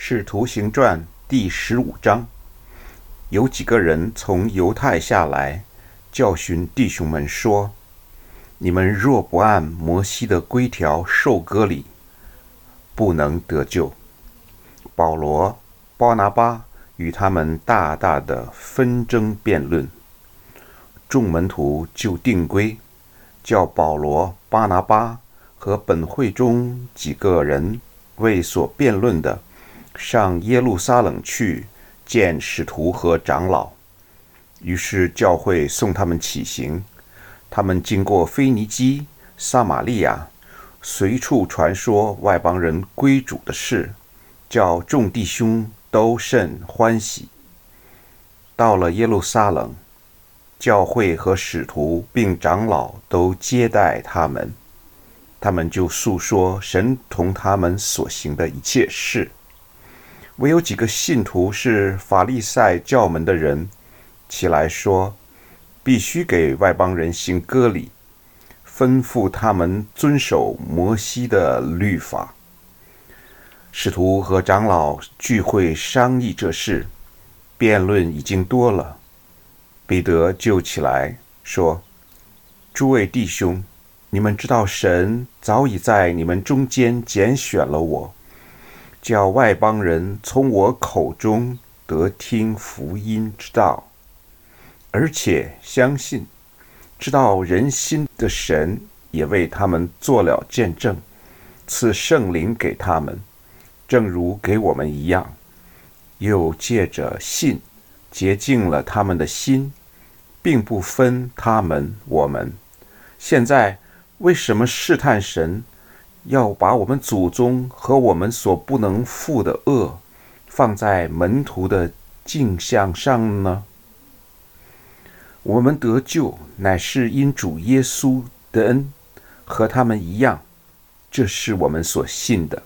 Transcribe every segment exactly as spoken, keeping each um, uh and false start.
使徒行传第十五章，有几个人从犹太下来，教训弟兄们说：你们若不按摩西的规条受割礼，不能得救。保罗、巴拿巴与他们大大的纷争辩论，众门徒就定规，叫保罗、巴拿巴和本会中几个人为所辩论的上耶路撒冷去见使徒和长老。于是教会送他们起行，他们经过腓尼基、撒玛利亚，随处传说外邦人归主的事，叫众弟兄都甚欢喜。到了耶路撒冷，教会和使徒并长老都接待他们，他们就述说神同他们所行的一切事。唯有几个信徒是法利赛教门的人，起来说必须给外邦人行割礼，吩咐他们遵守摩西的律法。使徒和长老聚会商议这事，辩论已经多了。彼得就起来说：诸位弟兄，你们知道神早已在你们中间拣选了我，叫外邦人从我口中得听福音之道，而且相信知道人心的神也为他们做了见证，赐圣灵给他们，正如给我们一样，又借着信洁净了他们的心，并不分他们我们。现在为什么试探神，要把我们祖宗和我们所不能负的恶放在门徒的镜像上呢？我们得救乃是因主耶稣的恩，和他们一样，这是我们所信的。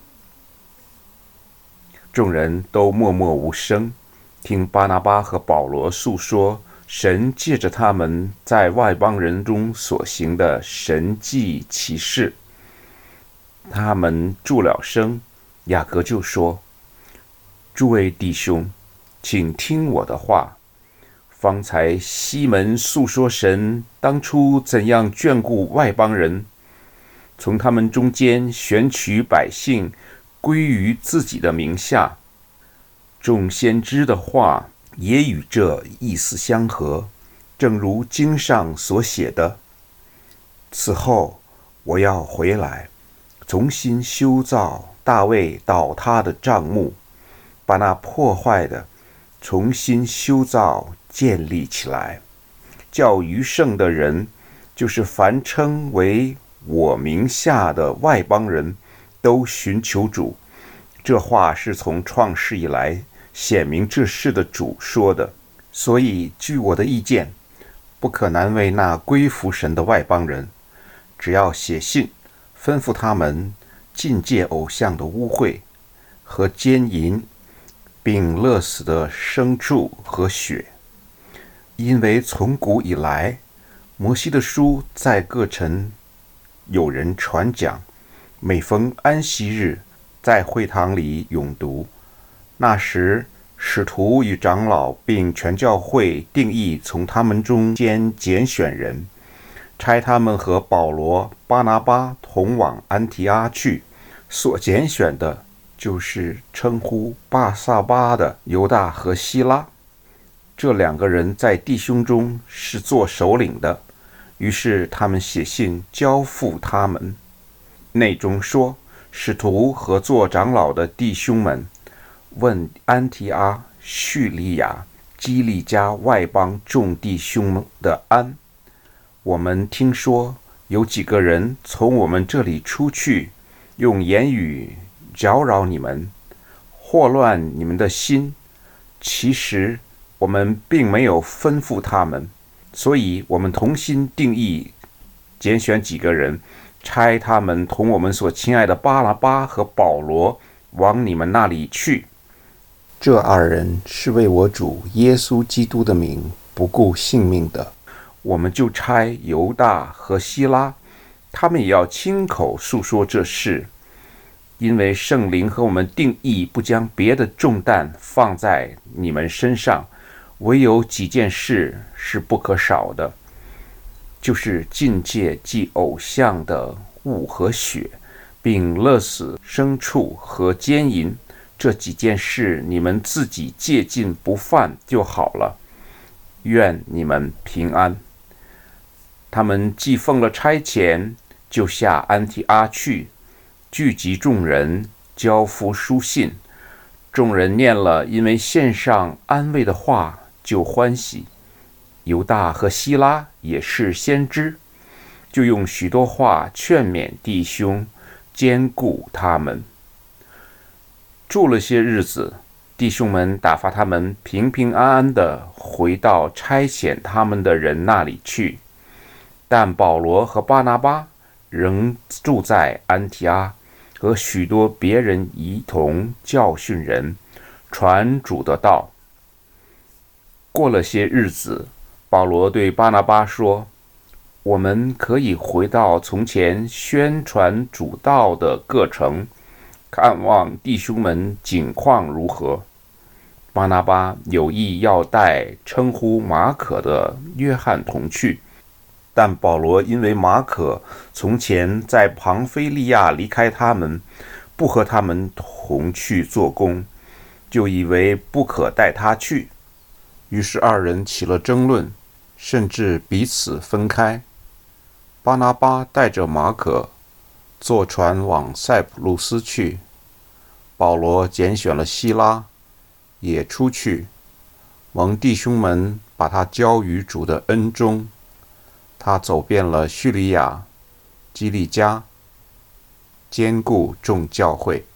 众人都默默无声，听巴拿巴和保罗述说神借着他们在外邦人中所行的神迹奇事。他们住了声，雅各就说：诸位弟兄，请听我的话。方才西门述说神当初怎样眷顾外邦人，从他们中间选取百姓归于自己的名下。众先知的话也与这意思相合，正如经上所写的：此后我要回来，重新修造大卫倒塌的帐幕，把那破坏的重新修造建立起来，叫余剩的人，就是凡称为我名下的外邦人，都寻求主。这话是从创世以来显明这事的主说的。所以据我的意见，不可难为那归服神的外邦人，只要写信吩咐他们禁戒偶像的污秽和奸淫，并勒死的牲畜和血。因为从古以来，摩西的书在各城有人传讲，每逢安息日在会堂里咏读。那时使徒与长老并全教会定义从他们中间拣选人，差他们和保罗、巴拿巴同往安提阿去。所拣选的就是称呼巴撒巴的犹大和希拉，这两个人在弟兄中是做首领的。于是他们写信交付他们，内中说：使徒和做长老的弟兄们，问安提阿、叙利亚、基利家外邦众弟兄的安。我们听说有几个人从我们这里出去，用言语搅扰你们，祸乱你们的心。其实我们并没有吩咐他们，所以我们同心定义，拣选几个人，差他们同我们所亲爱的巴拿巴和保罗往你们那里去。这二人是为我主耶稣基督的名不顾性命的。我们就差犹大和希拉，他们也要亲口述说这事。 因为圣灵和我们定义不将别的重担放在你们身上，唯有几件事是不可少的，就是禁戒祭偶像的物和血，并勒死牲畜和奸淫。这几件事你们自己戒禁不犯就好了。愿你们平安。他们既奉了差遣，就下安提阿去，聚集众人，交付书信。众人念了，因为献上安慰的话，就欢喜。犹大和希拉也是先知，就用许多话劝勉弟兄，坚固他们。住了些日子，弟兄们打发他们平平安安地回到差遣他们的人那里去。但保罗和巴拿巴仍住在安提阿，和许多别人一同教训人，传主的道。过了些日子，保罗对巴拿巴说：我们可以回到从前宣传主道的各城，看望弟兄们景况如何。巴拿巴有意要带称呼马可的约翰同去，但保罗因为马可从前在庞菲利亚离开他们，不和他们同去做工，就以为不可带他去。于是二人起了争论，甚至彼此分开。巴拿巴带着马可坐船往塞浦路斯去，保罗拣选了希拉，也出去，蒙弟兄们把他交于主的恩中。他走遍了叙利亚、基利家，兼顾众教会。